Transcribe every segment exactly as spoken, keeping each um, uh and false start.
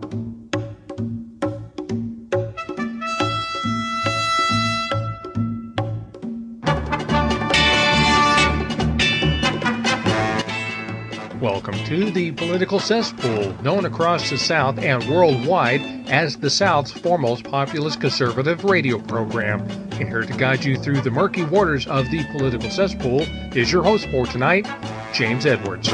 Welcome to the Political Cesspool, known across the South and worldwide as the South's foremost populist conservative radio program. And here to guide you through the murky waters of the Political Cesspool is your host for tonight, James Edwards.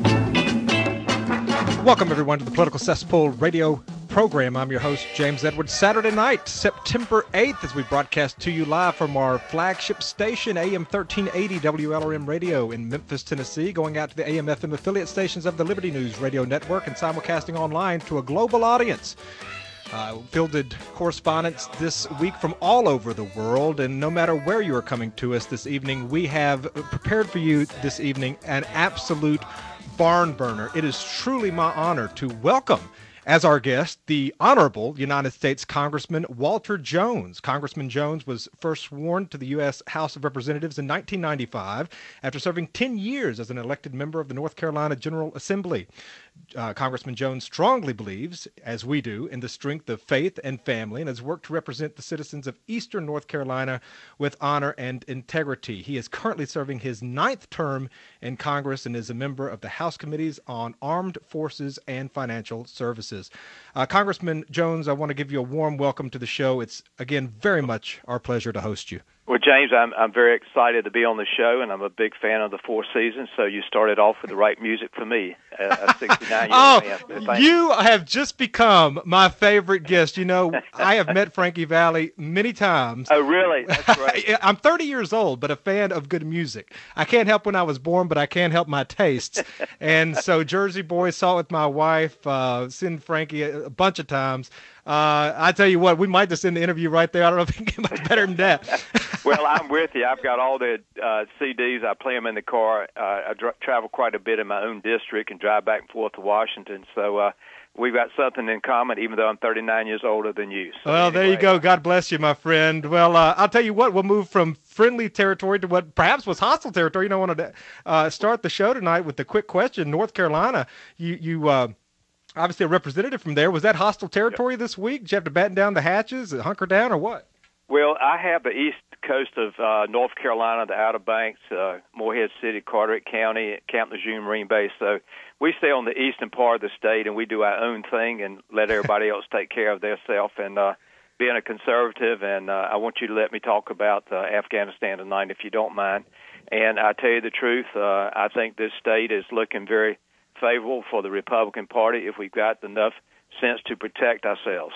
Welcome, everyone, to the Political Cesspool radio program. I'm your host, James Edwards. Saturday night, September eighth, as we broadcast to you live from our flagship station, A M thirteen eighty W L R M Radio in Memphis, Tennessee, going out to the A M F M affiliate stations of the Liberty News Radio Network and simulcasting online to a global audience. Uh, fielded correspondents this week from all over the world, and no matter where you are coming to us this evening, we have prepared for you this evening an absolute barn burner. It is truly my honor to welcome as our guest, the Honorable United States Congressman Walter Jones. Congressman Jones was first sworn to the U S House of Representatives in nineteen ninety-five after serving ten years as an elected member of the North Carolina General Assembly. Uh, Congressman Jones strongly believes, as we do, in the strength of faith and family and has worked to represent the citizens of Eastern North Carolina with honor and integrity. He is currently serving his ninth term in Congress and is a member of the House Committees on Armed Forces and Financial Services. Uh, Congressman Jones, I want to give you a warm welcome to the show. It's, again, very much our pleasure to host you. Well, James, I'm I'm very excited to be on the show, and I'm a big fan of the Four Seasons, so you started off with the right music for me, a sixty-nine-year-old oh, man. Thank you, you have just become my favorite guest. You know, I have met Frankie Valli many times. Oh, really? That's great. I'm thirty years old, but a fan of good music. I can't help when I was born, but I can't help my tastes. And so Jersey Boy, saw it with my wife, uh, seen Frankie a, a bunch of times. Uh, I tell you what, we might just end the interview right there. I don't know if it can get much better than that. Well, I'm with you. I've got all the uh, C Ds. I play them in the car. Uh, I dr- travel quite a bit in my own district and drive back and forth to Washington. So uh, we've got something in common, even though I'm thirty-nine years older than you. So well, anyway. There you go. God bless you, my friend. Well, uh, I'll tell you what, we'll move from friendly territory to what perhaps was hostile territory. You know, I wanted to uh, start the show tonight with the quick question. North Carolina, you, you uh, obviously a representative from there. Was that hostile territory yep. this week? Did you have to batten down the hatches, hunker down, or what? Well, I have the east coast of uh, North Carolina, the Outer Banks, uh, Morehead City, Carteret County, Camp Lejeune, Marine Base. So we stay on the eastern part of the state, and we do our own thing and let everybody else take care of themselves. And uh, being a conservative, and uh, I want you to let me talk about uh, Afghanistan tonight, if you don't mind. And I tell you the truth, uh, I think this state is looking very favorable for the Republican Party if we've got enough sense to protect ourselves.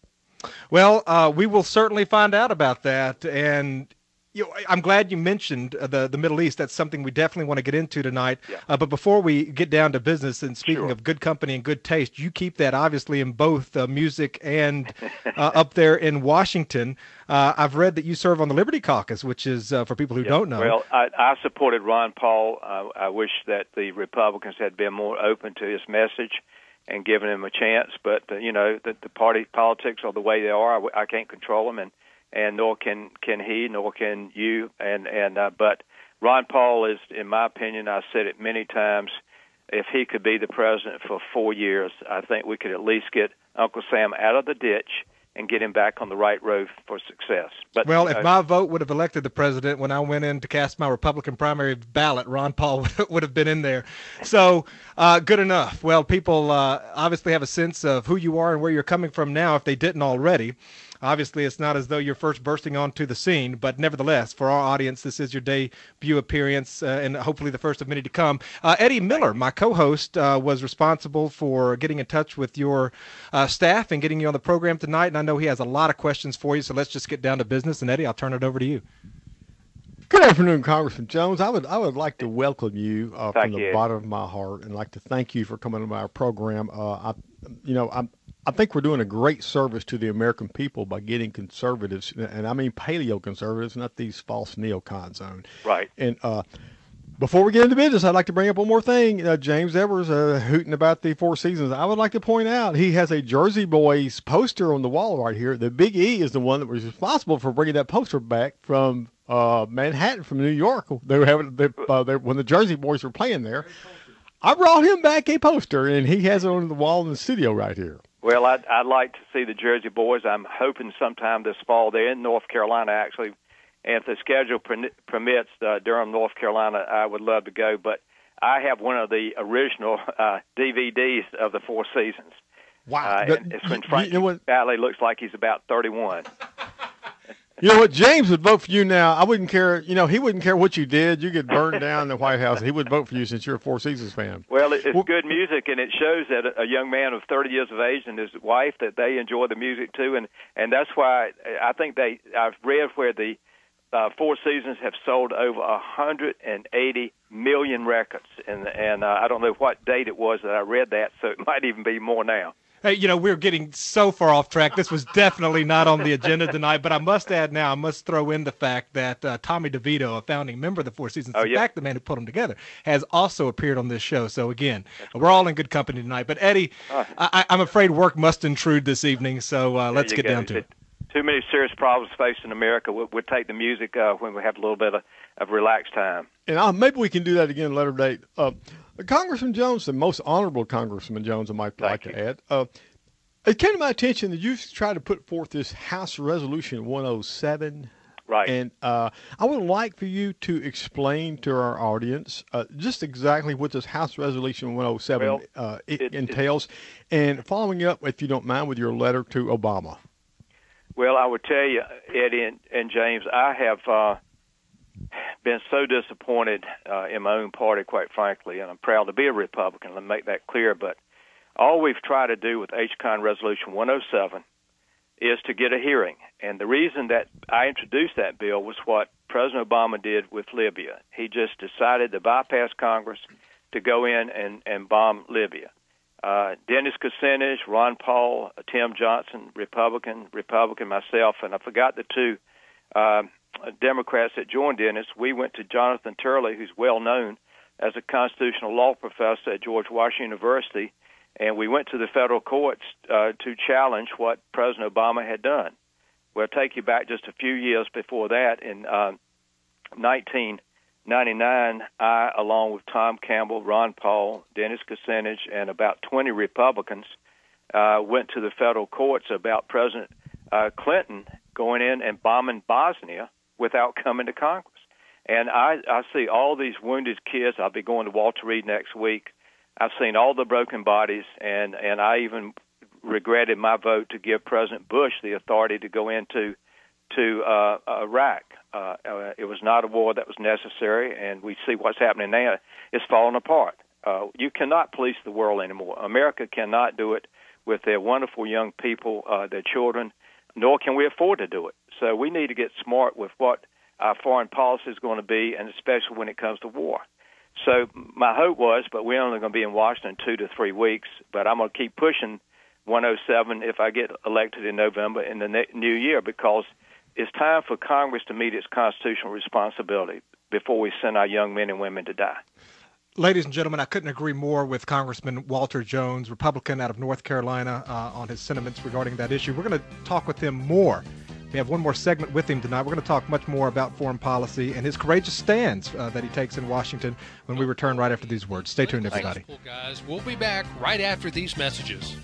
Well, uh, we will certainly find out about that, and you know, I'm glad you mentioned uh, the the Middle East. That's something we definitely want to get into tonight. Yeah. Uh, but before we get down to business, and speaking sure. of good company and good taste, you keep that obviously in both uh, music and uh, up there in Washington. Uh, I've read that you serve on the Liberty Caucus, which is uh, for people who yeah. don't know. Well, I, I supported Ron Paul. Uh, I wish that the Republicans had been more open to his message and giving him a chance, but uh, you know that the party politics are the way they are. I, I can't control them, and, and nor can can he, nor can you. And and uh, but Ron Paul is, in my opinion, I've said it many times. If he could be the president for four years, I think we could at least get Uncle Sam out of the ditch and get him back on the right road for success. But well, you know, if my vote would have elected the president when I went in to cast my Republican primary ballot, Ron Paul would have been in there. So uh, good enough. Well, people uh, obviously have a sense of who you are and where you're coming from now, if they didn't already. Obviously, it's not as though you're first bursting onto the scene, but nevertheless, for our audience, this is your debut appearance uh, and hopefully the first of many to come. Uh, Eddie Miller, my co-host, uh, was responsible for getting in touch with your uh, staff and getting you on the program tonight, and I know he has a lot of questions for you, so let's just get down to business. And Eddie, I'll turn it over to you. Good afternoon, Congressman Jones. I would I would like to welcome you uh, from the you. bottom of my heart, and like to thank you for coming to our program. Uh, I, you know, I'm. I think we're doing a great service to the American people by getting conservatives, and I mean paleo conservatives, not these false neocons on. Right. And uh, before we get into business, I'd like to bring up one more thing. Uh, James Edwards uh, hooting about the Four Seasons. I would like to point out he has a Jersey Boys poster on the wall right here. The Big E is the one that was responsible for bringing that poster back from uh, Manhattan, from New York. They were having they, uh, they, when the Jersey Boys were playing there. I brought him back a poster, and he has it on the wall in the studio right here. Well, I'd, I'd like to see the Jersey Boys. I'm hoping sometime this fall. They're in North Carolina, actually. And if the schedule permits, uh, Durham, North Carolina, I would love to go. But I have one of the original uh, D V Ds of the Four Seasons. Wow. Uh, But and it's when Frankie you know what? Valli looks like he's about thirty-one. You know what? James would vote for you now. I wouldn't care. You know, he wouldn't care what you did. You could burn down the White House. He would vote for you since you're a Four Seasons fan. Well, it's Well- good music, and it shows that a young man of thirty years of age and his wife, that they enjoy the music too. And, and that's why I think they, I've read where the uh, Four Seasons have sold over one hundred eighty million records. And, and uh, I don't know what date it was that I read that, so it might even be more now. Hey, you know, we're getting so far off track. This was definitely not on the agenda tonight, but I must add now, I must throw in the fact that uh, Tommy DeVito, a founding member of the Four Seasons, Oh, in yeah. fact, the man who put them together, has also appeared on this show. So, again, we're all in good company tonight. But, Eddie, Uh. I, I'm afraid work must intrude this evening, so uh, let's There get you go. down to it. Too many serious problems facing America. We'll, we'll take the music uh, when we have a little bit of, of relaxed time. And uh, maybe we can do that again at a later date. Uh, Congressman Jones, the most honorable Congressman Jones, I might like Thank to you. add, uh, it came to my attention that you've tried to put forth this House Resolution one oh seven. Right. And uh, I would like for you to explain to our audience uh, just exactly what this House Resolution one oh seven Well, uh, it, it- entails, and following up, if you don't mind, with your letter to Obama. Well, I would tell you, Eddie and, and James, I have uh, been so disappointed uh, in my own party, quite frankly, and I'm proud to be a Republican. Let me make that clear. But all we've tried to do with H Con Resolution one oh seven is to get a hearing. And the reason that I introduced that bill was what President Obama did with Libya. He just decided to bypass Congress to go in and, and bomb Libya. Uh, Dennis Kucinich, Ron Paul, uh, Tim Johnson, Republican, Republican, myself, and I forgot the two uh, Democrats that joined Dennis. We went to Jonathan Turley, who's well known as a constitutional law professor at George Washington University, and we went to the federal courts uh, to challenge what President Obama had done. We'll take you back just a few years before that. In uh, nineteen ninety-nine, I, along with Tom Campbell, Ron Paul, Dennis Kucinich, and about twenty Republicans, uh, went to the federal courts about President uh, Clinton going in and bombing Bosnia without coming to Congress. And I, I see all these wounded kids. I'll be going to Walter Reed next week. I've seen all the broken bodies, and, and I even regretted my vote to give President Bush the authority to go into to uh, Iraq. Uh, uh, it was not a war that was necessary, and we see what's happening now. It's falling apart. Uh, you cannot police the world anymore. America cannot do it with their wonderful young people, uh, their children, nor can we afford to do it. So we need to get smart with what our foreign policy is going to be, and especially when it comes to war. So my hope was, but we're only going to be in Washington two to three weeks, but I'm going to keep pushing one oh seven if I get elected in November in the ne- new year, because it's time for Congress to meet its constitutional responsibility before we send our young men and women to die. Ladies and gentlemen, I couldn't agree more with Congressman Walter Jones, Republican out of North Carolina, uh, on his sentiments regarding that issue. We're going to talk with him more. We have one more segment with him tonight. We're going to talk much more about foreign policy and his courageous stands uh, that he takes in Washington when we return right after these words. Stay tuned, everybody. Thanks, guys. We'll be back right after these messages.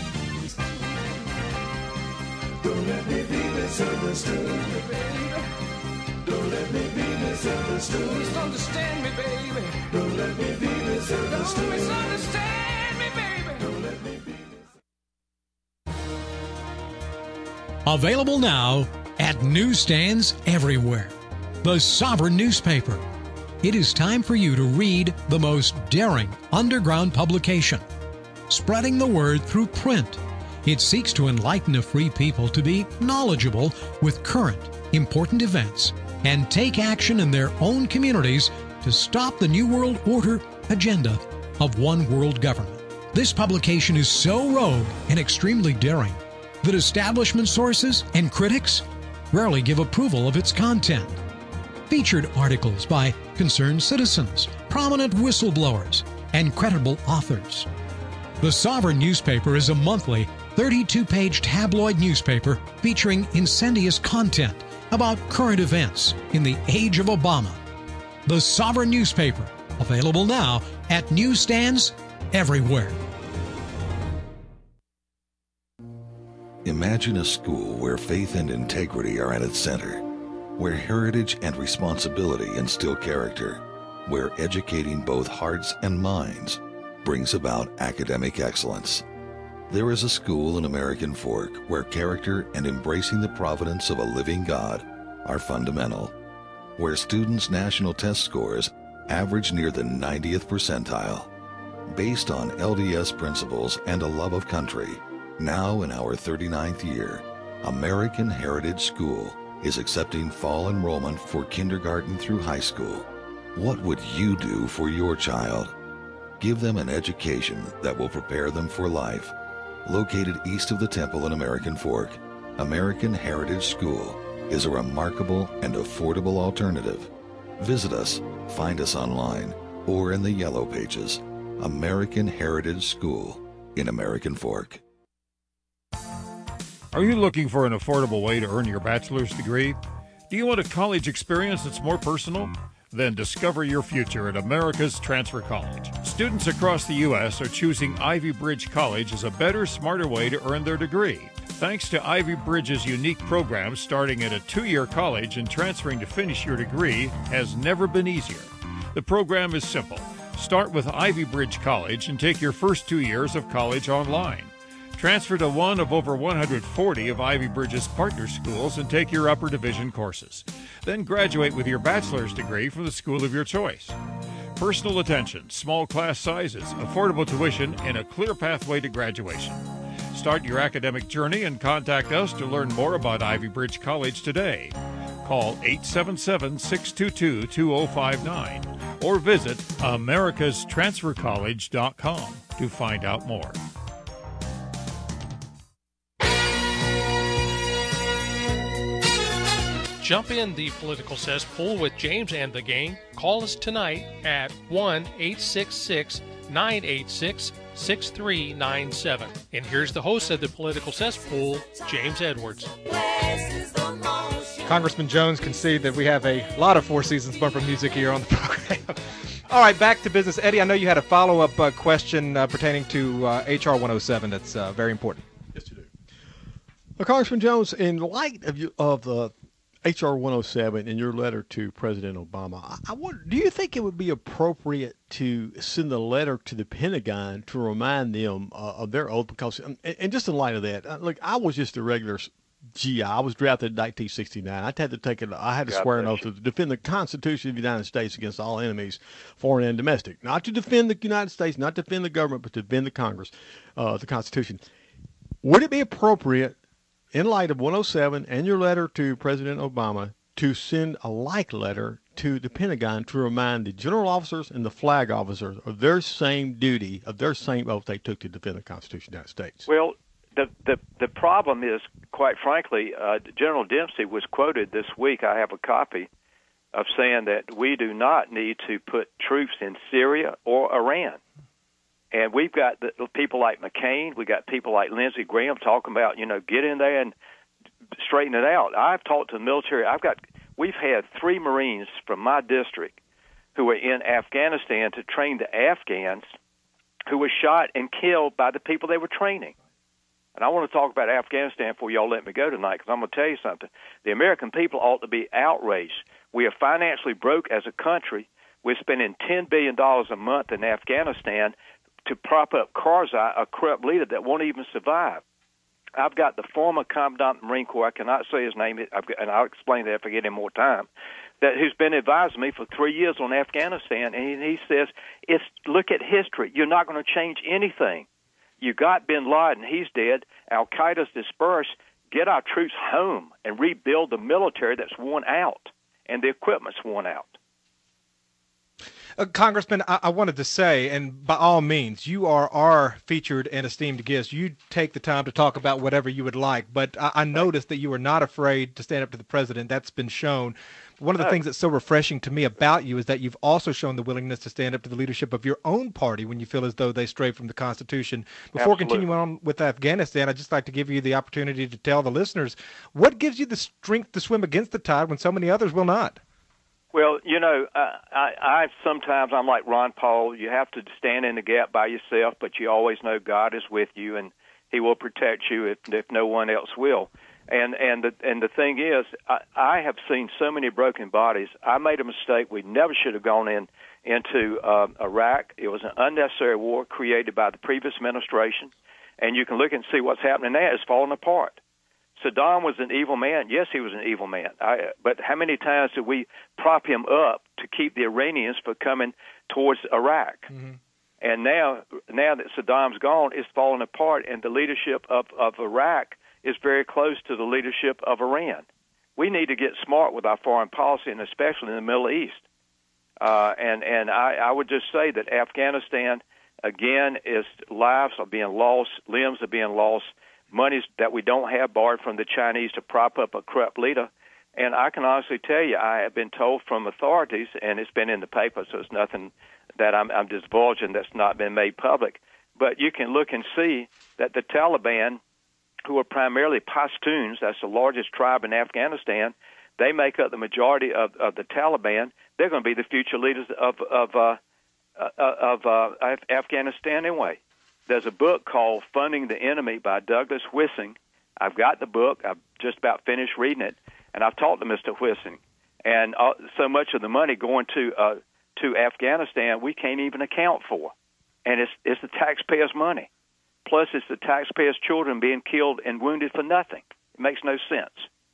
Don't let me be misunderstood, baby. Don't let me be misunderstood. Misunderstand me, baby. Don't let me be misunderstood. Don't misunderstand me, baby. Don't let me be misunderstood. Available now at newsstands everywhere. The Sovereign newspaper. It is time for you to read the most daring underground publication, spreading the word through print. It seeks to enlighten a free people to be knowledgeable with current, important events and take action in their own communities to stop the New World Order agenda of one world government. This publication is so rogue and extremely daring that establishment sources and critics rarely give approval of its content. Featured articles by concerned citizens, prominent whistleblowers, and credible authors. The Sovereign newspaper is a monthly thirty-two page tabloid newspaper featuring incendious content about current events in the age of Obama. The Sovereign newspaper, available now at newsstands everywhere. Imagine a school where faith and integrity are at its center, where heritage and responsibility instill character, where educating both hearts and minds brings about academic excellence. There is a school in American Fork where character and embracing the providence of a living God are fundamental, where students' national test scores average near the ninetieth percentile. Based on L D S principles and a love of country, now in our thirty-ninth year, American Heritage School is accepting fall enrollment for kindergarten through high school. What would you do for your child? Give them an education that will prepare them for life. Located east of the temple in American Fork, American Heritage School is a remarkable and affordable alternative. Visit us, find us online, or in the Yellow Pages. American Heritage School in American Fork. Are you looking for an affordable way to earn your bachelor's degree? Do you want a college experience that's more personal? Then discover your future at America's Transfer College. Students across the U S are choosing Ivy Bridge College as a better, smarter way to earn their degree. Thanks to Ivy Bridge's unique program, starting at a two-year college and transferring to finish your degree has never been easier. The program is simple. Start with Ivy Bridge College and take your first two years of college online. Transfer to one of over one hundred forty of Ivy Bridge's partner schools and take your upper division courses. Then graduate with your bachelor's degree from the school of your choice. Personal attention, small class sizes, affordable tuition, and a clear pathway to graduation. Start your academic journey and contact us to learn more about Ivy Bridge College today. Call eight seven seven, six two two, two zero five nine or visit americas transfer college dot com to find out more. Jump in the political cesspool with James and the gang. Call us tonight at one eight six six, nine eight six, six three nine seven. And here's the host of the political cesspool, James Edwards. Congressman Jones conceded that we have a lot of Four Seasons bumper music here on the program. All right, back to business. Eddie, I know you had a follow-up uh, question uh, pertaining to uh, H R one oh seven that's uh, very important. Yes, you do. Well, Congressman Jones, in light of, you, of the H R one oh seven in your letter to President Obama, I, I wonder, do you think it would be appropriate to send a letter to the Pentagon to remind them uh, of their oath? Because, and, and just in light of that, uh, look, I was just a regular G I. I was drafted in nineteen sixty-nine. I had to take it. I had to God swear an oath to defend the Constitution of the United States against all enemies, foreign and domestic. Not to defend the United States, not to defend the government, but to defend the Congress, uh, the Constitution. Would it be appropriate, in light of one oh seven and your letter to President Obama, to send a like letter to the Pentagon to remind the general officers and the flag officers of their same duty, of their same oath they took to defend the Constitution of the United States? Well, the the, the problem is, quite frankly, uh, General Dempsey was quoted this week, I have a copy, of saying that we do not need to put troops in Syria or Iran. And we've got the, people like McCain, we got people like Lindsey Graham talking about, you know, get in there and straighten it out. I've talked to the military. I've got, we've had three Marines from my district who were in Afghanistan to train the Afghans who were shot and killed by the people they were training. And I want to talk about Afghanistan before y'all let me go tonight, because I'm going to tell you something. The American people ought to be outraged. We are financially broke as a country. We're spending ten billion dollars a month in Afghanistan to prop up Karzai, a corrupt leader that won't even survive. I've got the former Commandant of the Marine Corps, I cannot say his name, and I'll explain that if I get any more time, that who's been advising me for three years on Afghanistan, and he says, "It's look at history. You're not going to change anything. You got bin Laden, he's dead. Al-Qaeda's dispersed. Get our troops home and rebuild the military that's worn out, and the equipment's worn out." Uh, Congressman, I, I wanted to say, and by all means, you are our featured and esteemed guest. You take the time to talk about whatever you would like, but I, I noticed that you were not afraid to stand up to the president. That's been shown. One of the oh. things that's so refreshing to me about you is that you've also shown the willingness to stand up to the leadership of your own party when you feel as though they stray from the Constitution. Before Absolutely. continuing on with Afghanistan, I'd just like to give you the opportunity to tell the listeners, what gives you the strength to swim against the tide when so many others will not? Well, you know, uh, I, I sometimes I'm like Ron Paul. You have to stand in the gap by yourself, but you always know God is with you. And He will protect you if, if no one else will. And and the and the thing is, I, I have seen so many broken bodies. I made a mistake. We never should have gone in into uh, Iraq. It was an unnecessary war created by the previous administration. And you can look and see what's happening now. It's falling apart. Saddam was an evil man. Yes, he was an evil man. I, but how many times did we prop him up to keep the Iranians from coming towards Iraq? Mm-hmm. And now, now that Saddam's gone, it's falling apart, and the leadership of, of Iraq is very close to the leadership of Iran. We need to get smart with our foreign policy, and especially in the Middle East. Uh, and and I, I would just say that Afghanistan, again, is lives are being lost, limbs are being lost, monies that we don't have borrowed from the Chinese to prop up a corrupt leader. And I can honestly tell you, I have been told from authorities, and it's been in the paper, so it's nothing that I'm, I'm divulging that's not been made public. But you can look and see that the Taliban, who are primarily Pashtuns, that's the largest tribe in Afghanistan, they make up the majority of, of the Taliban. They're going to be the future leaders of of uh, uh, of uh, Afghanistan anyway. There's a book called Funding the Enemy by Douglas Wissing. I've got the book. I've just about finished reading it, and I've talked to Mister Wissing. And uh, so much of the money going to uh, to Afghanistan we can't even account for, and it's it's the taxpayers' money. Plus, it's the taxpayers' children being killed and wounded for nothing. It makes no sense.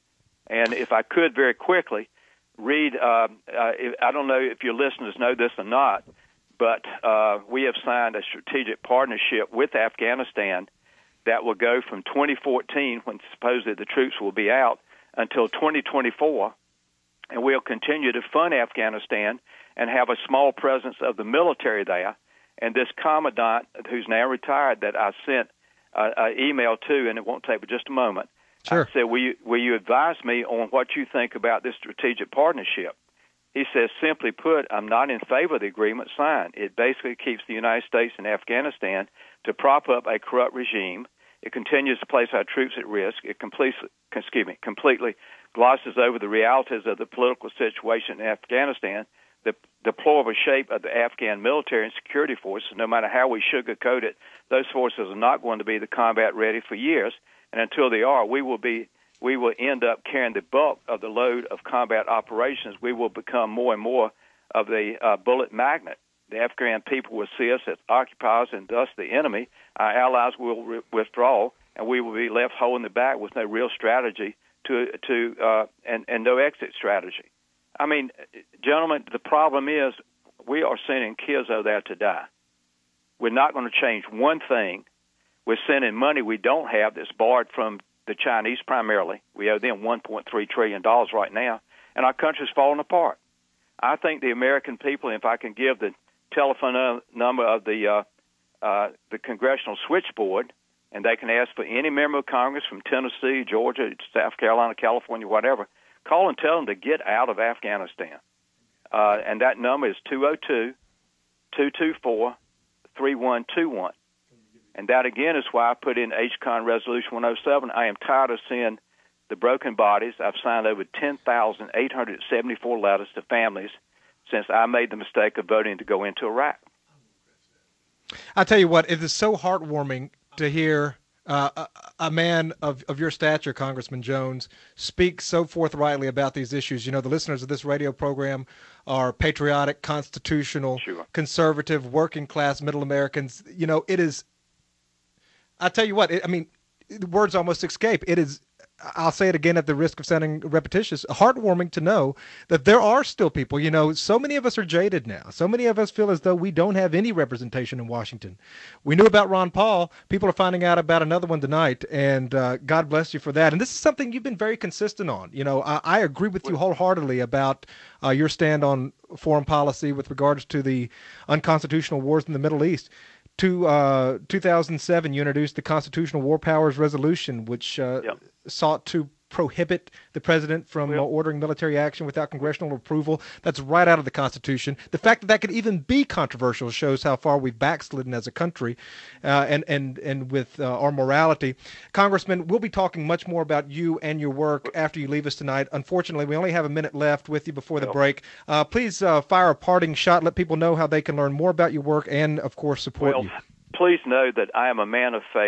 And if I could very quickly read, uh, uh, I don't know if your listeners know this or not, but uh, we have signed a strategic partnership with Afghanistan that will go from twenty fourteen, when supposedly the troops will be out, until twenty twenty-four, and we'll continue to fund Afghanistan and have a small presence of the military there. And this commandant, who's now retired, that I sent uh, an email to, and it won't take but just a moment, sure. I said, will you, will you advise me on what you think about this strategic partnership? He says, simply put, I'm not in favor of the agreement signed. It basically keeps the United States and Afghanistan to prop up a corrupt regime. It continues to place our troops at risk. It completely, excuse me, completely glosses over the realities of the political situation in Afghanistan, the deplorable shape of the Afghan military and security forces. No matter how we sugarcoat it, those forces are not going to be the combat ready for years. And until they are, we will be we will end up carrying the bulk of the load of combat operations. We will become more and more of the uh, bullet magnet. The Afghan people will see us as occupiers and thus the enemy. Our allies will re- withdraw, and we will be left holding the bag with no real strategy to to uh, and, and no exit strategy. I mean, gentlemen, the problem is we are sending kids over there to die. We're not going to change one thing. We're sending money we don't have that's borrowed from the Chinese primarily. We owe them one point three trillion dollars right now, and our country's falling apart. I think the American people, if I can give the telephone number of the uh, uh, the Congressional Switchboard, and they can ask for any member of Congress from Tennessee, Georgia, South Carolina, California, whatever, call and tell them to get out of Afghanistan. Uh, and that number is two oh two, two two four, three one two one. And that, again, is why I put in H CON Resolution one oh seven. I am tired of seeing the broken bodies. I've signed over ten thousand eight hundred seventy-four letters to families since I made the mistake of voting to go into Iraq. I tell you what, it is so heartwarming to hear uh, a, a man of, of your stature, Congressman Jones, speak so forthrightly about these issues. You know, the listeners of this radio program are patriotic, constitutional, sure. conservative, working class, middle Americans. You know, it is, I tell you what, it, I mean, the words almost escape. It is, I'll say it again at the risk of sounding repetitious, heartwarming to know that there are still people. You know, so many of us are jaded now. So many of us feel as though we don't have any representation in Washington. We knew about Ron Paul. People are finding out about another one tonight, and uh, God bless you for that. And this is something you've been very consistent on. You know, I, I agree with you wholeheartedly about uh, your stand on foreign policy with regards to the unconstitutional wars in the Middle East. To uh, two thousand seven, you introduced the Constitutional War Powers Resolution, which uh, yep. sought to prohibit the president from yep. uh, ordering military action without congressional approval. That's right out of the Constitution. The fact that that could even be controversial shows how far we've backslidden as a country uh, and, and, and with uh, our morality. Congressman, we'll be talking much more about you and your work after you leave us tonight. Unfortunately, we only have a minute left with you before the yep. break. Uh, please uh, fire a parting shot. Let people know how they can learn more about your work and, of course, support well, you. Please know that I am a man of faith.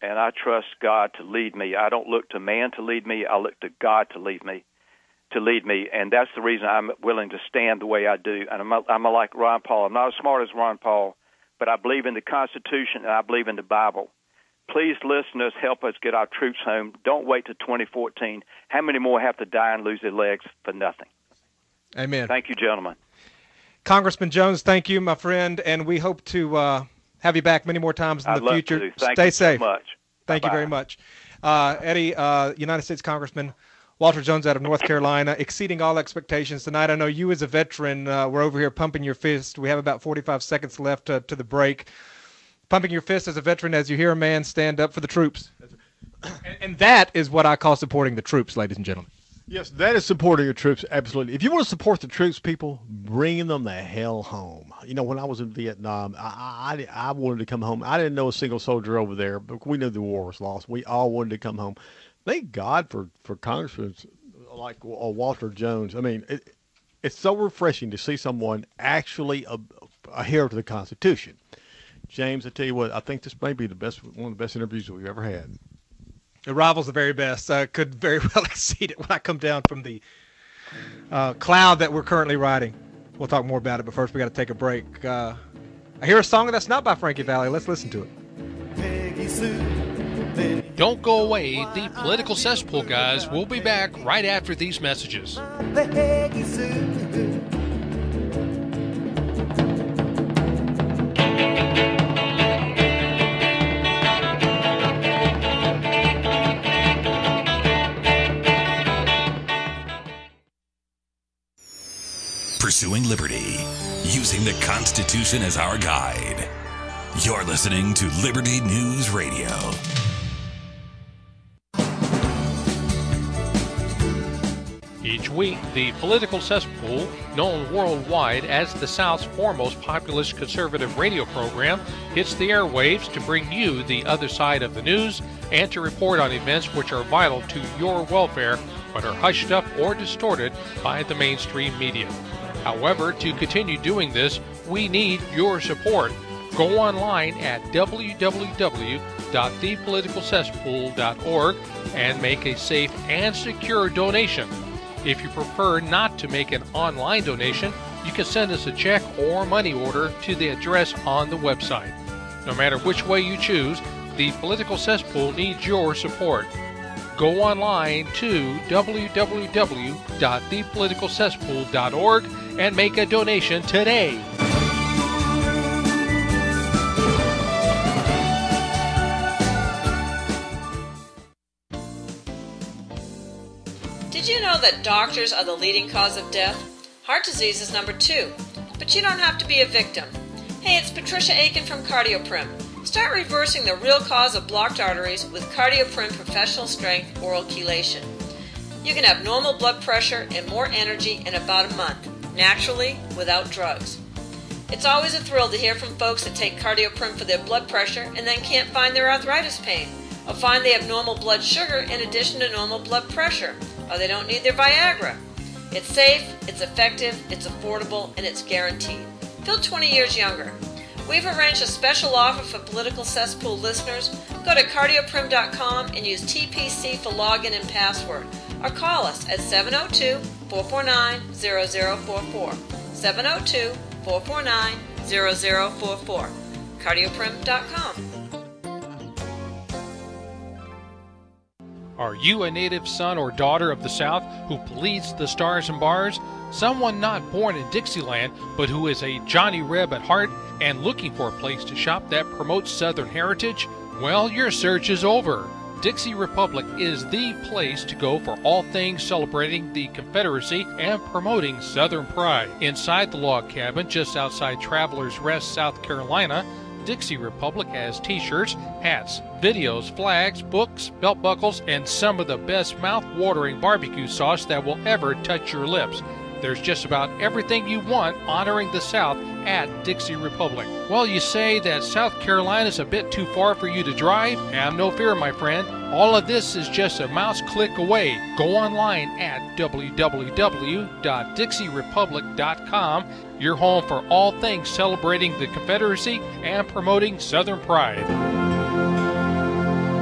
and I trust God to lead me. I don't look to man to lead me. I look to God to lead me, to lead me, and that's the reason I'm willing to stand the way I do. And I'm, I'm like Ron Paul. I'm not as smart as Ron Paul, but I believe in the Constitution and I believe in the Bible. Please, listeners, help us get our troops home. Don't wait till twenty fourteen. How many more have to die and lose their legs for nothing? Amen. Thank you, gentlemen. Congressman Jones, thank you, my friend, and we hope to uh, have you back many more times in I'd the love future. to. Thank Stay you safe. so much. Thank Bye-bye. you very much. Uh, Eddie, uh, United States Congressman Walter Jones out of North Carolina, exceeding all expectations tonight. I know you as a veteran uh, were over here pumping your fist. We have about forty-five seconds left uh, to the break. Pumping your fist as a veteran as you hear a man stand up for the troops. And, and that is what I call supporting the troops, ladies and gentlemen. Yes, that is supporting the troops, absolutely. If you want to support the troops, people, bring them the hell home. You know, when I was in Vietnam, I, I, I wanted to come home. I didn't know a single soldier over there, but we knew the war was lost. We all wanted to come home. Thank God for, for congressmen like uh, Walter Jones. I mean, it, it's so refreshing to see someone actually adhere to the Constitution. James, I tell you what, I think this may be the best, one of the best interviews we've ever had. It rivals the very best. Uh, could very well exceed it when I come down from the uh, cloud that we're currently riding. We'll talk more about it, but first we got to take a break. Uh, I hear a song that's not by Frankie Valli. Let's listen to it. Don't go away. The Political Cesspool guys will be back right after these messages. Pursuing liberty, using the Constitution as our guide. You're listening to Liberty News Radio. Each week, the Political Cesspool, known worldwide as the South's foremost populist conservative radio program, hits the airwaves to bring you the other side of the news and to report on events which are vital to your welfare but are hushed up or distorted by the mainstream media. However, to continue doing this, we need your support. Go online at w w w dot the political cesspool dot org and make a safe and secure donation. If you prefer not to make an online donation, you can send us a check or money order to the address on the website. No matter which way you choose, the Political Cesspool needs your support. Go online to w w w dot the political cesspool dot org and make a donation today. Did you know that doctors are the leading cause of death? Heart disease is number two. But you don't have to be a victim. Hey, it's Patricia Aiken from CardioPrim. Start reversing the real cause of blocked arteries with CardioPrim Professional Strength Oral Chelation. You can have normal blood pressure and more energy in about a month, naturally, without drugs. It's always a thrill to hear from folks that take CardioPrim for their blood pressure and then can't find their arthritis pain, or find they have normal blood sugar in addition to normal blood pressure, or they don't need their Viagra. It's safe, it's effective, it's affordable, and it's guaranteed. Feel twenty years younger. We've arranged a special offer for Political Cesspool listeners. Go to cardioprim dot com and use T P C for login and password, or call us at seven oh two, four four nine, zero zero four four, seven oh two, four four nine, zero zero four four, cardioprim dot com. Are you a native son or daughter of the South who bleeds the stars and bars? Someone not born in Dixieland, but who is a Johnny Reb at heart and looking for a place to shop that promotes Southern heritage? Well, your search is over. Dixie Republic is the place to go for all things celebrating the Confederacy and promoting Southern pride. Inside the log cabin just outside Travelers Rest, South Carolina, Dixie Republic has t-shirts, hats, videos, flags, books, belt buckles, and some of the best mouth-watering barbecue sauce that will ever touch your lips. There's just about everything you want honoring the South at Dixie Republic. Well, you say that South Carolina's a bit too far for you to drive? Have no fear, my friend. All of this is just a mouse click away. Go online at w w w dot dixie republic dot com, your home for all things celebrating the Confederacy and promoting Southern pride.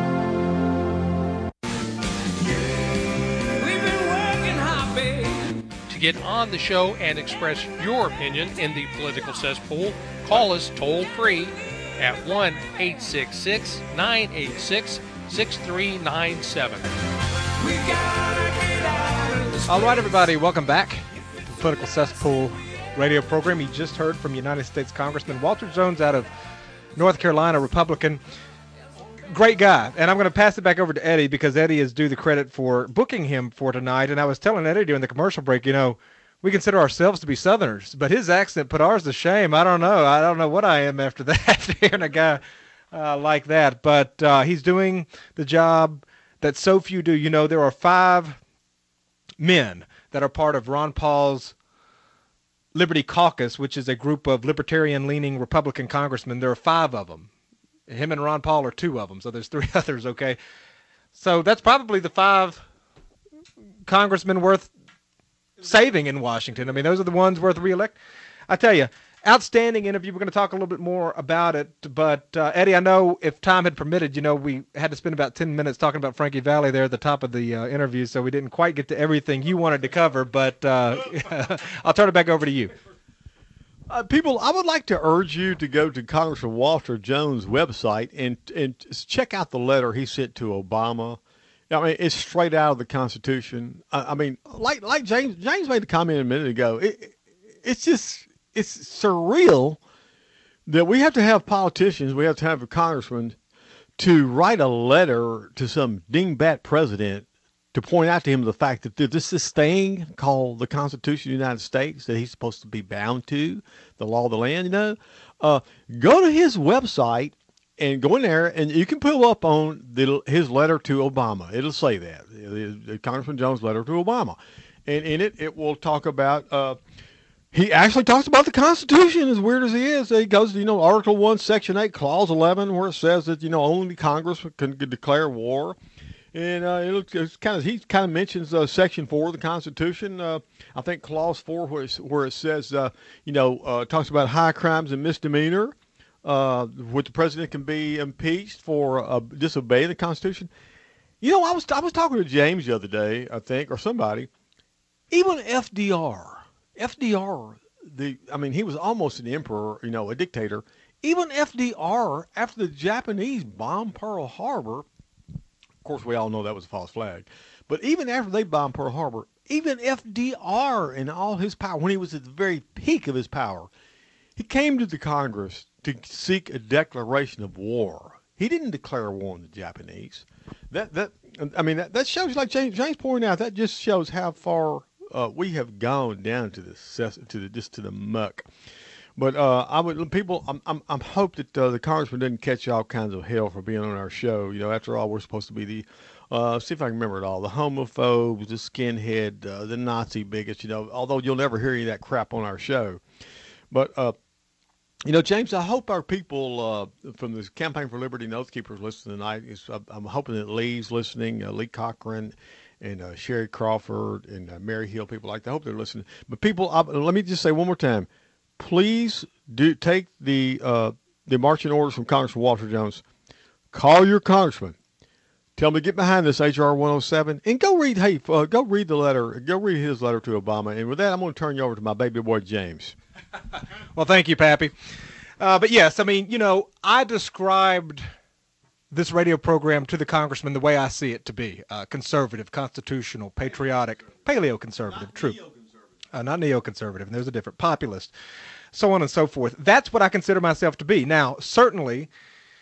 To get on the show and express your opinion in the political cesspool, call us toll-free at one eight six six, nine eight six, six three nine seven. All right, everybody, welcome back to the Political Cesspool radio program. You just heard from United States Congressman Walter Jones out of North Carolina, Republican. Great guy. And I'm going to pass it back over to Eddie because Eddie is due the credit for booking him for tonight. And I was telling Eddie during the commercial break, you know, we consider ourselves to be Southerners, but his accent put ours to shame. I don't know. I don't know what I am after that, after hearing a guy uh, like that. But uh, he's doing the job that so few do. You know, there are five men that are part of Ron Paul's Liberty Caucus, which is a group of libertarian-leaning Republican congressmen. There are five of them. Him and Ron Paul are two of them, so there's three others, okay? So that's probably the five congressmen worth saving in Washington. I mean, those are the ones worth re-elect. I tell you, outstanding interview. We're going to talk a little bit more about it. But, uh, Eddie, I know if time had permitted, you know, we had to spend about ten minutes talking about Frankie Valli there at the top of the uh, interview, so we didn't quite get to everything you wanted to cover. But uh, I'll turn it back over to you. Uh, people, I would like to urge you to go to Congressman Walter Jones' website and and check out the letter he sent to Obama. I mean, it's straight out of the Constitution. I, I mean, like like James James made the comment a minute ago. It, it's just it's surreal that we have to have politicians, we have to have a congressman to write a letter to some dingbat president to point out to him the fact that there's this thing called the Constitution of the United States that he's supposed to be bound to, the law of the land, you know. Uh, go to his website and go in there, and you can pull up on the, his letter to Obama. It'll say that, the, the Congressman Jones' letter to Obama. And in it, it will talk about, uh, he actually talks about the Constitution, as weird as he is. He goes to, you know, Article one, Section eight, Clause eleven, where it says that, you know, only Congress can declare war. And uh, it it's kind of he kind of mentions uh, Section four of the Constitution. Uh, I think Clause four, where it, where it says, uh, you know, uh, talks about high crimes and misdemeanor, uh, which the president can be impeached for uh, disobeying the Constitution. You know, I was I was talking to James the other day, I think, or somebody. Even F D R, F D R, the I mean, he was almost an emperor, you know, a dictator. Even F D R, after the Japanese bombed Pearl Harbor. Of course, we all know that was a false flag. But even after they bombed Pearl Harbor, even F D R in all his power, when he was at the very peak of his power, he came to the Congress to seek a declaration of war. He didn't declare war on the Japanese. That that I mean, that, that shows, like James, James pointed out, that just shows how far uh, we have gone down to the to the just to the muck. But uh, I would people. I'm I'm I'm hope that uh, the congressman didn't catch all kinds of hell for being on our show. You know, after all, we're supposed to be the uh, see if I can remember it all: the homophobes, the skinhead, uh, the Nazi bigots. You know, although you'll never hear any of that crap on our show. But uh, you know, James, I hope our people uh, from the Campaign for Liberty and Oath Keepers listening tonight. Is, I'm hoping that Lee's listening, uh, Lee Cochran, and uh, Sherry Crawford, and uh, Mary Hill, people like that. I hope they're listening. But people, I, let me just say one more time. Please do take the uh, the marching orders from Congressman Walter Jones. Call your congressman. Tell him to get behind this H R one oh seven and go read. Hey, uh, go read the letter. Go read his letter to Obama. And with that, I'm going to turn you over to my baby boy James. Well, thank you, Pappy. Uh, but yes, I mean, you know, I described this radio program to the congressman the way I see it to be: uh, conservative, constitutional, patriotic, paleo-conservative. True. Uh, not neoconservative, and there's a different populist, so on and so forth. That's what I consider myself to be. Now, certainly,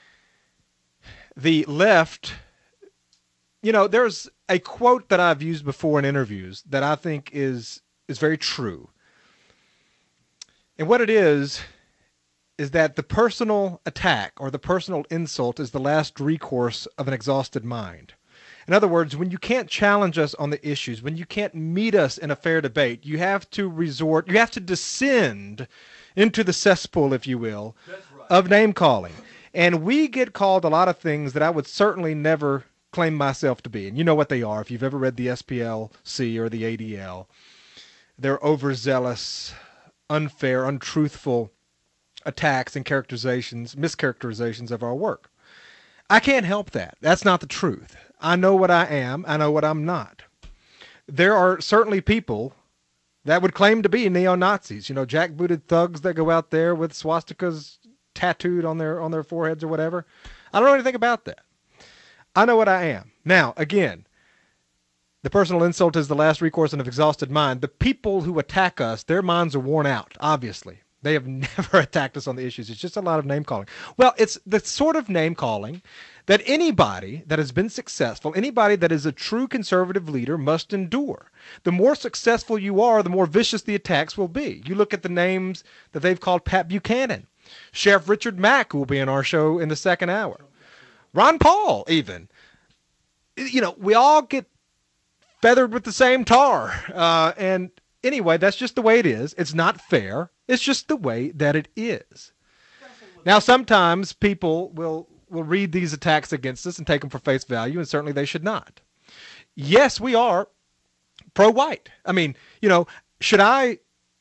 the left, you know, there's a quote that I've used before in interviews that I think is is very true. And what it is, is that the personal attack or the personal insult is the last recourse of an exhausted mind. In other words, when you can't challenge us on the issues, when you can't meet us in a fair debate, you have to resort, you have to descend into the cesspool, if you will, right, of name-calling. And we get called a lot of things that I would certainly never claim myself to be. And you know what they are if you've ever read the S P L C or the A D L. They're overzealous, unfair, untruthful attacks and characterizations, mischaracterizations of our work. I can't help that. That's not the truth. I know what I am. I know what I'm not. There are certainly people that would claim to be neo-Nazis. You know, jackbooted thugs that go out there with swastikas tattooed on their on their foreheads or whatever. I don't know anything about that. I know what I am. Now, again, the personal insult is the last recourse in an exhausted mind. The people who attack us, their minds are worn out, obviously. They have never attacked us on the issues. It's just a lot of name-calling. Well, it's the sort of name-calling that anybody that has been successful, anybody that is a true conservative leader must endure. The more successful you are, the more vicious the attacks will be. You look at the names that they've called Pat Buchanan, Sheriff Richard Mack, who will be in our show in the second hour, Ron Paul even. You know, we all get feathered with the same tar. Uh, and anyway, that's just the way it is. It's not fair. It's just the way that it is. Now, sometimes people will, will read these attacks against us and take them for face value, and certainly they should not. Yes, we are pro-white. I mean, you know, should I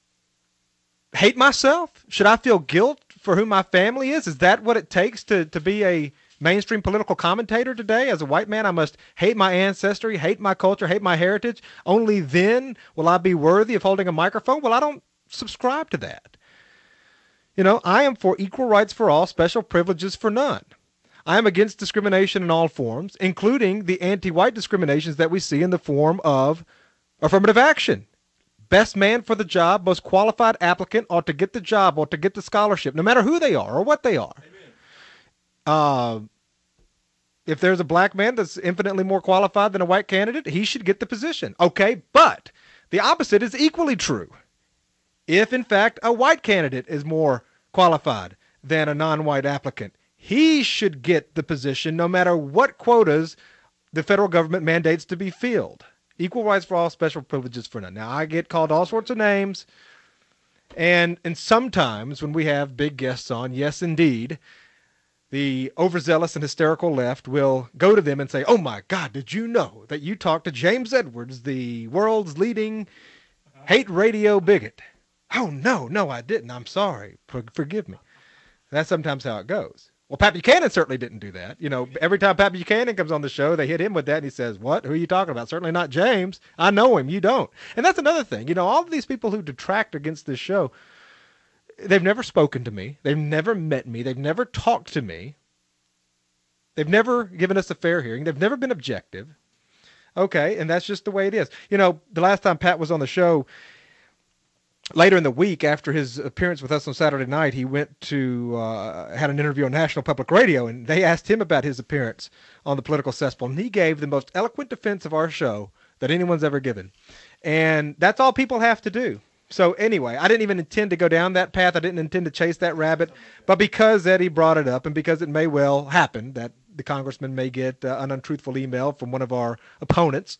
hate myself? Should I feel guilt for who my family is? Is that what it takes to, to be a mainstream political commentator today? As a white man, I must hate my ancestry, hate my culture, hate my heritage. Only then will I be worthy of holding a microphone? Well, I don't subscribe to that. You know, I am for equal rights for all, special privileges for none. I am against discrimination in all forms, including the anti-white discriminations that we see in the form of affirmative action. Best man for the job, most qualified applicant ought to get the job, ought to get the scholarship, no matter who they are or what they are. Uh, if there's a black man that's infinitely more qualified than a white candidate, he should get the position. Okay, but the opposite is equally true. If, in fact, a white candidate is more qualified than a non-white applicant, he should get the position no matter what quotas the federal government mandates to be filled. Equal rights for all, special privileges for none. Now, I get called all sorts of names, and and sometimes when we have big guests on, yes, indeed, the overzealous and hysterical left will go to them and say, oh, my God, did you know that you talked to James Edwards, the world's leading hate radio bigot? Oh, no, no, I didn't. I'm sorry. For, forgive me. That's sometimes how it goes. Well, Pat Buchanan certainly didn't do that. You know, every time Pat Buchanan comes on the show, they hit him with that, and he says, what? Who are you talking about? Certainly not James. I know him. You don't. And that's another thing. You know, all of these people who detract against this show, they've never spoken to me. They've never met me. They've never talked to me. They've never given us a fair hearing. They've never been objective. Okay, and that's just the way it is. You know, the last time Pat was on the show, later in the week, after his appearance with us on Saturday night, he went to, uh, had an interview on National Public Radio, and they asked him about his appearance on the Political Cesspool, and he gave the most eloquent defense of our show that anyone's ever given. And that's all people have to do. So anyway, I didn't even intend to go down that path. I didn't intend to chase that rabbit. But because Eddie brought it up, and because it may well happen that the congressman may get uh, an untruthful email from one of our opponents,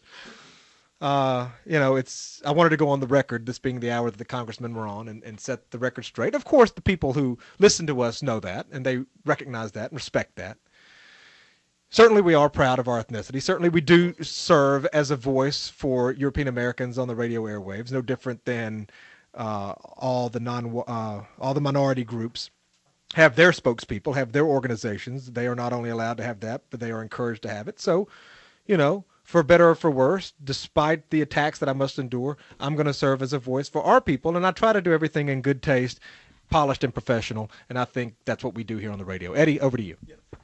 Uh, you know, it's, I wanted to go on the record, this being the hour that the congressmen were on, and, and set the record straight. Of course, the people who listen to us know that, and they recognize that and respect that. Certainly, we are proud of our ethnicity. Certainly, we do serve as a voice for European Americans on the radio airwaves, no different than uh, all the non, uh, all the minority groups have their spokespeople, have their organizations. They are not only allowed to have that, but they are encouraged to have it. So, you know, for better or for worse, despite the attacks that I must endure, I'm going to serve as a voice for our people, and I try to do everything in good taste, polished and professional, and I think that's what we do here on the radio. Eddie, over to you.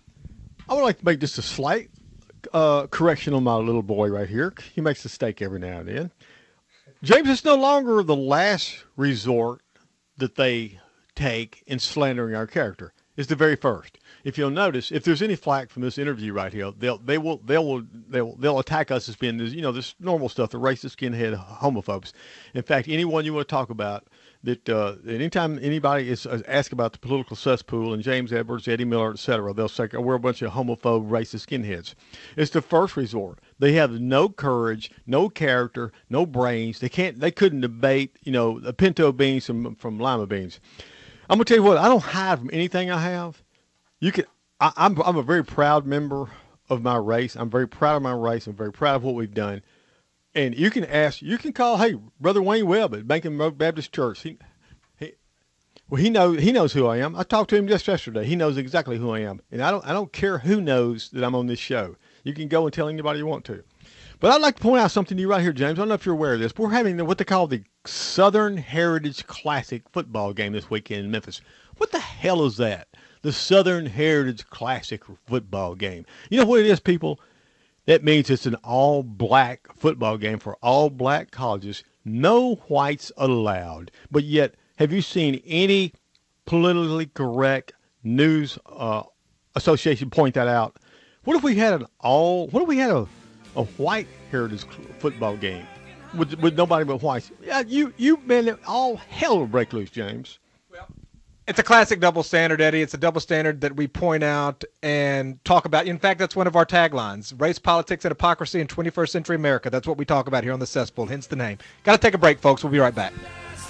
I would like to make just a slight uh, correction on my little boy right here. He makes a mistake every now and then. James, it's no longer the last resort that they take in slandering our character. It's the very first. If you'll notice, if there's any flack from this interview right here, they'll they will they will they'll they'll attack us as being this, you know, this normal stuff, the racist, skinhead, homophobes. In fact, anyone you want to talk about, that uh, anytime anybody is uh, asked about the Political Cesspool and James Edwards, Eddie Miller, et cetera, they'll say, oh, we're a bunch of homophobe, racist skinheads. It's the first resort. They have no courage, no character, no brains. They can't. They couldn't debate, you know, the pinto beans from from lima beans. I'm gonna tell you what. I don't hide from anything I have. You can. I, I'm. I'm a very proud member of my race. I'm very proud of my race. I'm very proud of what we've done. And you can ask. You can call. Hey, Brother Wayne Webb at Banking Road Baptist Church. He, he, well, he knows. He knows who I am. I talked to him just yesterday. He knows exactly who I am. And I don't. I don't care who knows that I'm on this show. You can go and tell anybody you want to. But I'd like to point out something to you right here, James. I don't know if you're aware of this. We're having what they call the Southern Heritage Classic football game this weekend in Memphis. What the hell is that? The Southern Heritage Classic football game. You know what it is, people? That means it's an all-black football game for all-black colleges. No whites allowed. But yet, have you seen any politically correct news uh, association point that out? What if we had an all? What if we had a, a white heritage football game with with nobody but whites? Yeah, you you man, all hell will break loose, James. Well, it's a classic double standard, Eddie. It's a double standard that we point out and talk about. In fact, that's one of our taglines: race, politics, and hypocrisy in twenty-first century America. That's what we talk about here on the Cesspool. Hence the name. Got to take a break, folks. We'll be right back.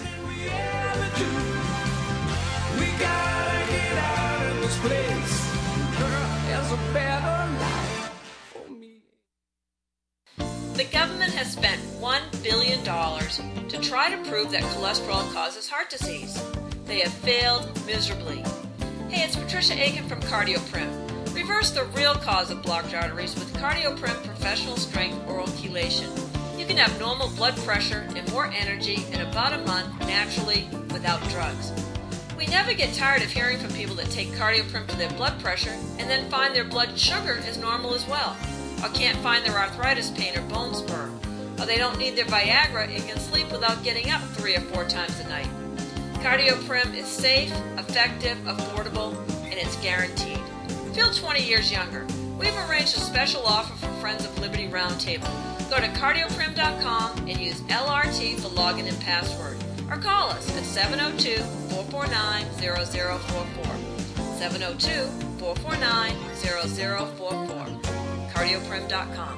The government has spent one billion dollars to try to prove that cholesterol causes heart disease. They have failed miserably. Hey, it's Patricia Aiken from CardioPrim. Reverse the real cause of blocked arteries with CardioPrim Professional Strength Oral Chelation. You can have normal blood pressure and more energy in about a month naturally without drugs. We never get tired of hearing from people that take CardioPrim for their blood pressure and then find their blood sugar is normal as well, or can't find their arthritis pain or bone spur, or they don't need their Viagra and can sleep without getting up three or four times a night. CardioPrim is safe, effective, affordable, and it's guaranteed. Feel twenty years younger. We've arranged a special offer for Friends of Liberty Roundtable. Go to cardioprim dot com and use L R T for login and password, or call us at seven oh two, four four nine, zero zero four four, seven oh two, four four nine, zero zero four four. cardioprim dot com.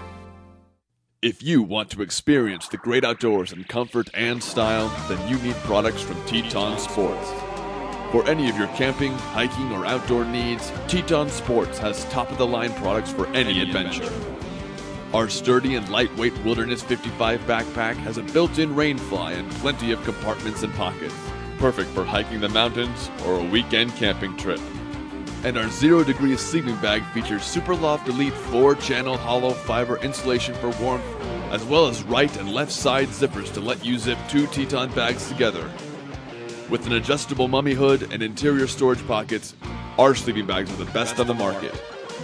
If you want to experience the great outdoors in comfort and style, then you need products from Teton Sports. For any of your camping, hiking, or outdoor needs, Teton Sports has top-of-the-line products for any adventure. Our sturdy and lightweight Wilderness fifty-five backpack has a built-in rainfly and plenty of compartments and pockets, perfect for hiking the mountains or a weekend camping trip. And our Zero Degree sleeping bag features Superloft Elite four-channel hollow fiber insulation for warmth, as well as right and left side zippers to let you zip two Teton bags together. With an adjustable mummy hood and interior storage pockets, our sleeping bags are the best on the market.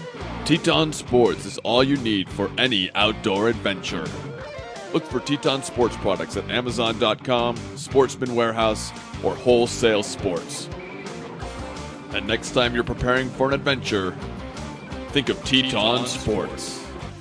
Teton Sports is all you need for any outdoor adventure. Look for Teton Sports products at amazon dot com, Sportsman Warehouse, or Wholesale Sports. And next time you're preparing for an adventure, think of Teton Sports.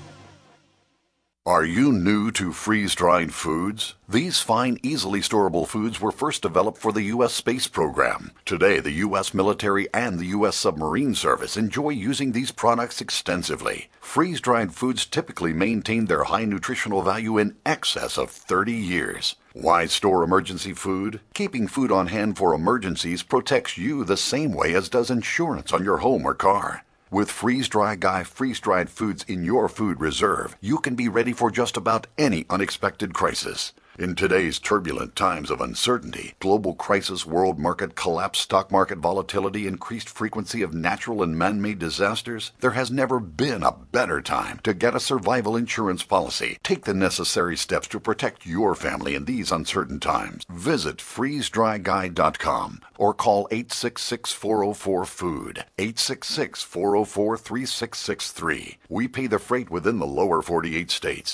Are you new to freeze-dried foods? These fine, easily storable foods were first developed for the U S space program. Today, the U S military and the U S submarine service enjoy using these products extensively. Freeze-dried foods typically maintain their high nutritional value in excess of thirty years. Why store emergency food? Keeping food on hand for emergencies protects you the same way as does insurance on your home or car. With Freeze-Dry Guy freeze-dried foods in your food reserve, you can be ready for just about any unexpected crisis. In today's turbulent times of uncertainty, global crisis, world market collapse, stock market volatility, increased frequency of natural and man-made disasters, there has never been a better time to get a survival insurance policy. Take the necessary steps to protect your family in these uncertain times. Visit freeze dry guy dot com or call eight six six, four oh four, food, eight six six, four oh four, three six six three. We pay the freight within the lower forty-eight states.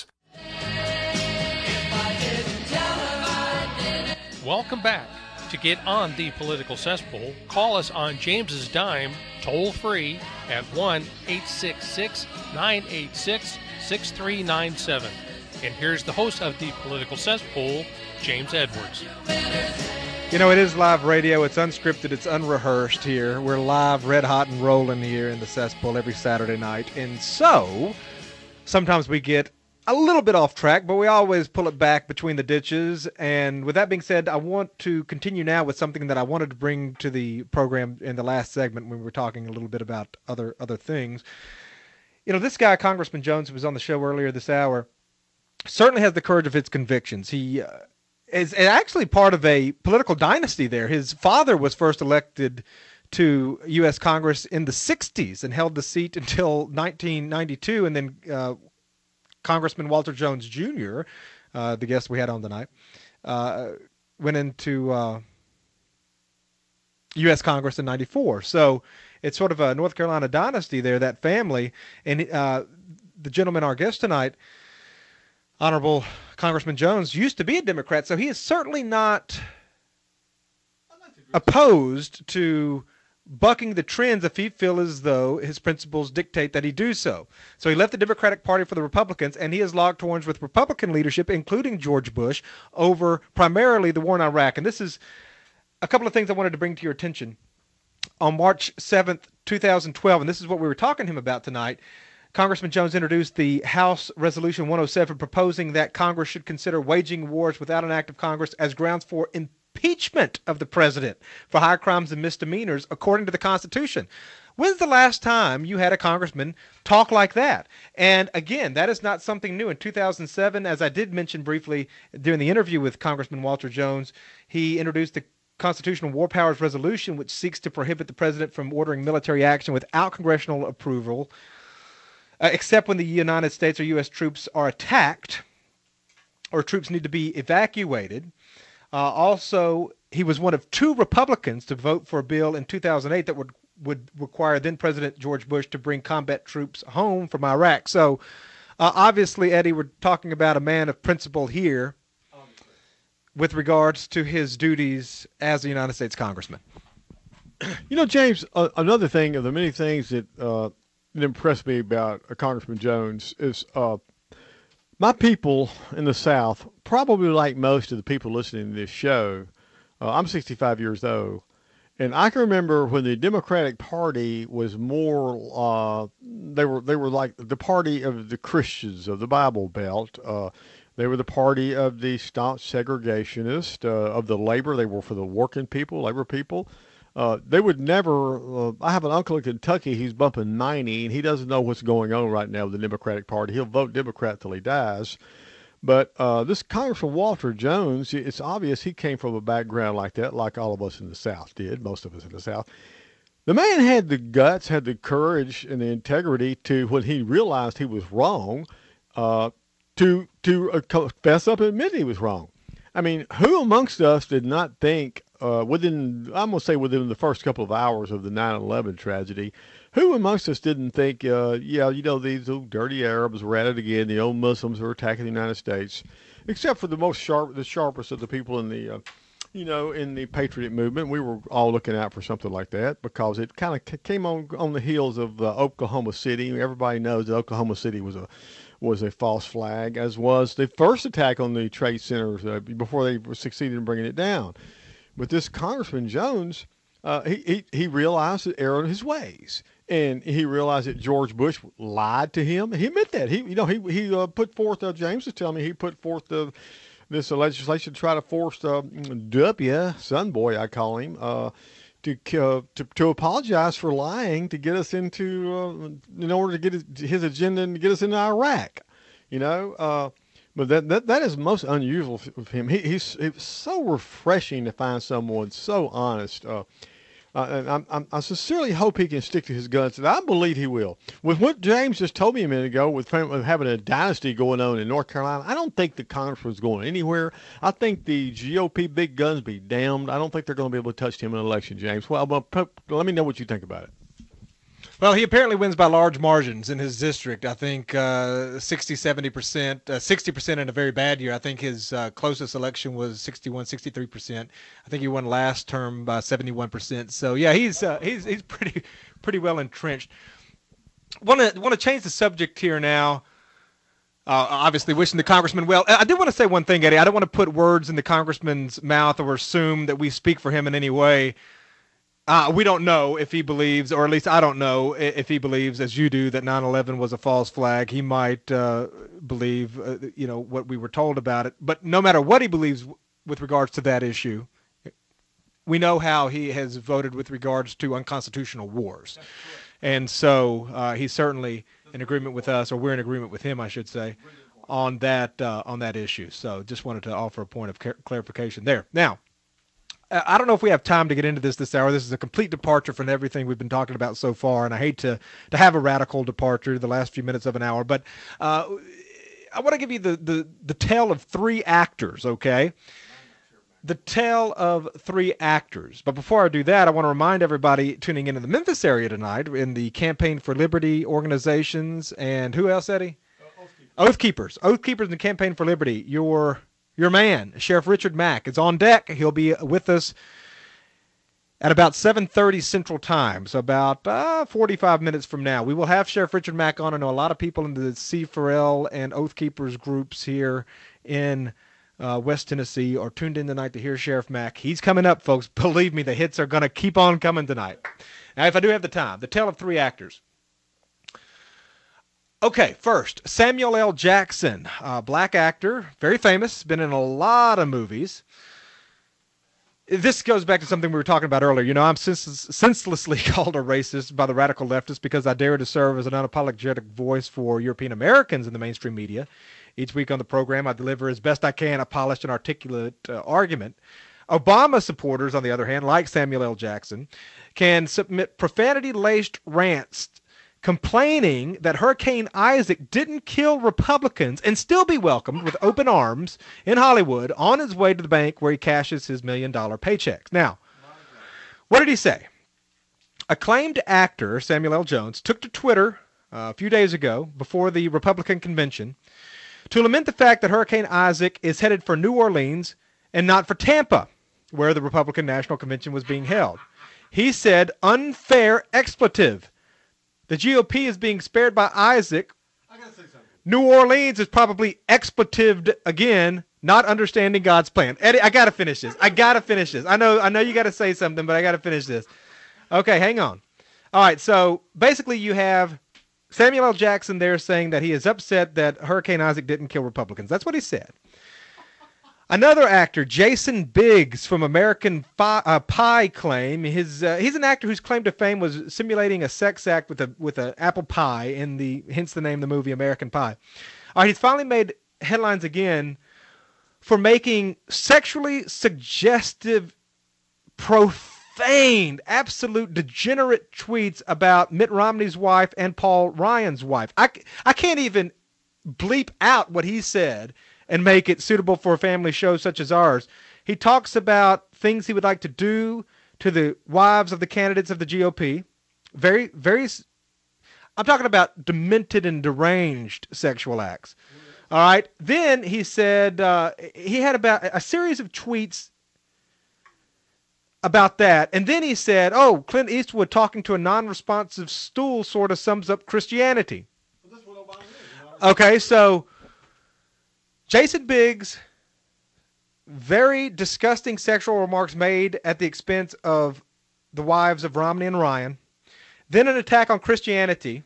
Welcome back. To get on the political cesspool, call us on James's dime, toll free at one eight six six, nine eight six, six three nine seven. And here's the host of the political cesspool, James Edwards. You know, it is live radio. It's unscripted. It's unrehearsed here. We're live, red hot and rolling here in the cesspool every Saturday night. And so, sometimes we get a little bit off track, but we always pull it back between the ditches. And with that being said, I want to continue now with something that I wanted to bring to the program in the last segment when we were talking a little bit about other other things. You know, this guy, Congressman Jones, who was on the show earlier this hour, certainly has the courage of his convictions. He uh, is actually part of a political dynasty there. His father was first elected to U S Congress in the sixties and held the seat until nineteen ninety-two, and then uh, Congressman Walter Jones Junior, uh, the guest we had on tonight, uh, went into uh, U S Congress in ninety-four. So it's sort of a North Carolina dynasty there, that family. And uh, the gentleman, our guest tonight, Honorable Congressman Jones, used to be a Democrat, so he is certainly not opposed to bucking the trends if he feels as though his principles dictate that he do so. So he left the Democratic Party for the Republicans, and he has locked horns with Republican leadership, including George Bush, over primarily the war in Iraq. And this is a couple of things I wanted to bring to your attention. On March seventh, two thousand twelve, and this is what we were talking to him about tonight, Congressman Jones introduced the House Resolution one oh seven proposing that Congress should consider waging wars without an act of Congress as grounds for impeachment of the president for high crimes and misdemeanors according to the Constitution. When's the last time you had a congressman talk like that? And again, that is not something new. In two thousand seven, as I did mention briefly during the interview with Congressman Walter Jones, he introduced the Constitutional War Powers Resolution, which seeks to prohibit the president from ordering military action without congressional approval, uh, except when the United States or U S troops are attacked or troops need to be evacuated. Uh, also, he was one of two Republicans to vote for a bill in two thousand eight that would, would require then-President George Bush to bring combat troops home from Iraq. So, uh, obviously, Eddie, we're talking about a man of principle here with regards to his duties as a United States Congressman. You know, James, uh, another thing of the many things that, uh, that impressed me about uh, Congressman Jones is uh, my people in the South, probably like most of the people listening to this show, uh, I'm sixty-five years old, and I can remember when the Democratic Party was more, uh, they were they were like the party of the Christians of the Bible Belt. Uh, They were the party of the staunch segregationists, uh, of the labor. They were for the working people, labor people. Uh, they would never, uh, I have an uncle in Kentucky, he's bumping ninety, and he doesn't know what's going on right now with the Democratic Party. He'll vote Democrat till he dies. But uh, this Congressman Walter Jones, it's obvious he came from a background like that, like all of us in the South did, most of us in the South. The man had the guts, had the courage and the integrity to, when he realized he was wrong, uh, to to uh, confess up and admit he was wrong. I mean, who amongst us did not think uh, within, I'm going to say within the first couple of hours of the nine eleven tragedy, who amongst us didn't think, uh, yeah, you know, these old dirty Arabs were at it again, the old Muslims were attacking the United States, except for the most sharp, the sharpest of the people in the, uh, you know, in the patriot movement. We were all looking out for something like that because it kind of came on on the heels of uh, Oklahoma City. Everybody knows that Oklahoma City was a was a false flag, as was the first attack on the Trade Centers uh, before they succeeded in bringing it down. But this Congressman Jones, uh, he, he he realized the error in his ways, and he realized that George Bush lied to him. He admitted that. He you know he he uh, put forth. Uh, James was telling me he put forth the. This uh, legislation to try to force uh, W, son boy, I call him, uh, to, uh, to to apologize for lying to get us into, uh, in order to get his, his agenda and to get us into Iraq, you know. Uh, but that, that that is most unusual with him. He, he's it's so refreshing to find someone so honest. Uh, Uh, and I'm, I'm, I sincerely hope he can stick to his guns, and I believe he will. With what James just told me a minute ago, with, with having a dynasty going on in North Carolina, I don't think the Congress was going anywhere. I think the G O P big guns be damned. I don't think they're going to be able to touch him in an election, James. Well, but, let me know what you think about it. Well, he apparently wins by large margins in his district. I think uh, sixty, seventy percent, uh, sixty percent in a very bad year. I think his uh, closest election was sixty-one, sixty-three percent. I think he won last term by seventy-one percent. So, yeah, he's uh, he's he's pretty pretty well entrenched. Want to want to change the subject here now. Uh, obviously, wishing the congressman well. I did want to say one thing, Eddie. I don't want to put words in the congressman's mouth or assume that we speak for him in any way. Uh, we don't know if he believes, or at least I don't know if he believes, as you do, that nine eleven was a false flag. He might uh, believe, uh, you know, what we were told about it. But no matter what he believes with regards to that issue, we know how he has voted with regards to unconstitutional wars. And so uh, he's certainly in agreement with us, or we're in agreement with him, I should say, on that uh, on that issue. So just wanted to offer a point of ca- clarification there. Now, I don't know if we have time to get into this this hour. This is a complete departure from everything we've been talking about so far, and I hate to, to have a radical departure the last few minutes of an hour. But uh, I want to give you the, the, the tale of three actors, okay? The tale of three actors. But before I do that, I want to remind everybody tuning in in the Memphis area tonight in the Campaign for Liberty organizations and who else, Eddie? Uh, Oath Keepers. Oath Keepers and the Campaign for Liberty. Your, your man, Sheriff Richard Mack, is on deck. He'll be with us at about seven thirty Central Time, so about uh, forty-five minutes from now. We will have Sheriff Richard Mack on. I know a lot of people in the C four L and Oath Keepers groups here in Uh, West Tennessee are tuned in tonight to hear Sheriff Mack. He's coming up, folks. Believe me, the hits are going to keep on coming tonight. Now, if I do have the time, the tale of three actors. Okay, first, Samuel L. Jackson, uh, black actor, very famous, been in a lot of movies. This goes back to something we were talking about earlier. You know, I'm sens- senselessly called a racist by the radical leftists because I dare to serve as an unapologetic voice for European Americans in the mainstream media. Each week on the program, I deliver as best I can a polished and articulate uh, argument. Obama supporters, on the other hand, like Samuel L. Jackson, can submit profanity-laced rants complaining that Hurricane Isaac didn't kill Republicans and still be welcomed with open arms in Hollywood on his way to the bank where he cashes his million-dollar paychecks. Now, what did he say? Acclaimed actor Samuel L. Jones took to Twitter uh, a few days ago before the Republican convention to lament the fact that Hurricane Isaac is headed for New Orleans and not for Tampa, where the Republican National Convention was being held. He said, unfair expletive. The G O P is being spared by Isaac. I gotta say something. New Orleans is probably expletived again, not understanding God's plan. Eddie, I gotta finish this. I gotta finish this. I know, I know you gotta say something, but I gotta finish this. Okay, hang on. All right, so basically you have Samuel L. Jackson there saying that he is upset that Hurricane Isaac didn't kill Republicans. That's what he said. Another actor, Jason Biggs from American Fi- uh, Pie claim. His, uh, he's an actor whose claim to fame was simulating a sex act with a with an apple pie, in the hence the name of the movie American Pie. All right, he's finally made headlines again for making sexually suggestive, profane, absolute degenerate tweets about Mitt Romney's wife and Paul Ryan's wife. I, I can't even bleep out what he said and make it suitable for a family show such as ours. He talks about things he would like to do to the wives of the candidates of the G O P. Very, very, I'm talking about demented and deranged sexual acts. All right. Then he said, uh, he had about a series of tweets about that. And then he said, oh, Clint Eastwood talking to a non-responsive stool sort of sums up Christianity. Okay, so Jason Biggs, very disgusting sexual remarks made at the expense of the wives of Romney and Ryan. Then an attack on Christianity.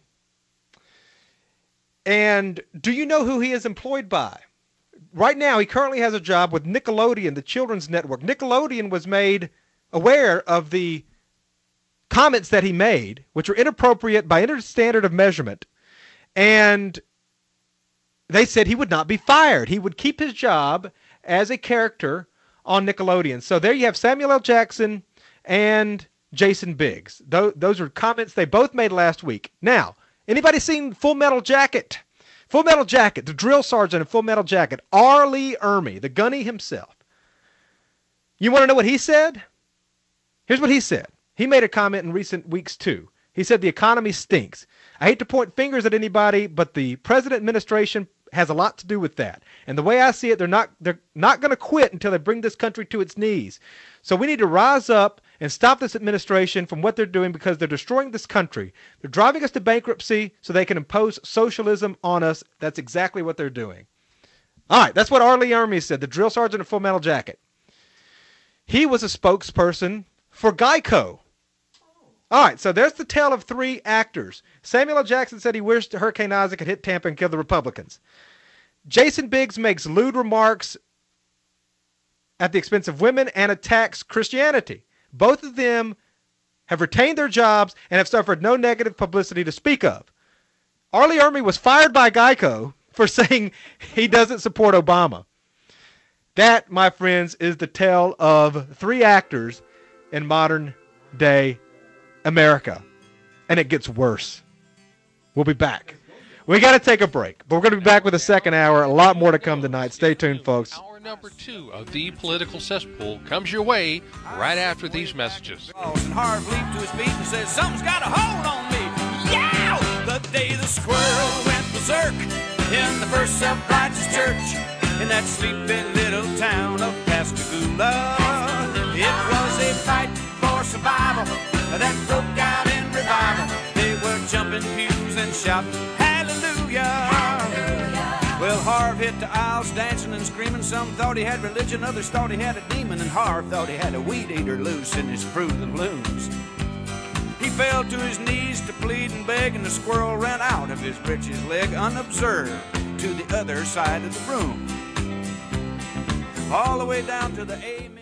And do you know who he is employed by? Right now, he currently has a job with Nickelodeon, the children's network. Nickelodeon was made aware of the comments that he made, which were inappropriate by any standard of measurement. And they said he would not be fired. He would keep his job as a character on Nickelodeon. So there you have Samuel L. Jackson and Jason Biggs. Those, those are comments they both made last week. Now, anybody seen Full Metal Jacket? Full Metal Jacket, the drill sergeant in Full Metal Jacket, R. Lee Ermey, the gunny himself. You want to know what he said? Here's what he said. He made a comment in recent weeks, too. He said the economy stinks. I hate to point fingers at anybody, but the president administration has a lot to do with that. And the way I see it, they're not they're not going to quit until they bring this country to its knees. So we need to rise up and stop this administration from what they're doing because they're destroying this country. They're driving us to bankruptcy so they can impose socialism on us. That's exactly what they're doing. All right, that's what R. Lee Ermey said, the drill sergeant in Full Metal Jacket. He was a spokesperson for Geico. All right, so there's the tale of three actors. Samuel L. Jackson said he wished Hurricane Isaac had hit Tampa and killed the Republicans. Jason Biggs makes lewd remarks at the expense of women and attacks Christianity. Both of them have retained their jobs and have suffered no negative publicity to speak of. R. Lee Ermey was fired by Geico for saying he doesn't support Obama. That, my friends, is the tale of three actors in modern day America. And it gets worse. We'll be back We got to take a break, but we're going to be back with a second hour. A lot more to come tonight. Stay tuned, folks. Hour number two of the Political Cesspool comes your way right after these messages. And Harv leaped to his feet and says, something's got a hold on me. Yeah! The day the squirrel went berserk in the first self-righteous church in that sleepy little town of Pascagoula. It was a fight for survival that broke out in revival. They were jumping pews and shouting, hallelujah. hallelujah. Well, Harv hit the aisles dancing and screaming. Some thought he had religion, others thought he had a demon, and Harv thought he had a weed eater loose in his Fruit of the Looms. He fell to his knees to plead and beg, and the squirrel ran out of his breeches leg unobserved to the other side of the room. All the way down to the amen.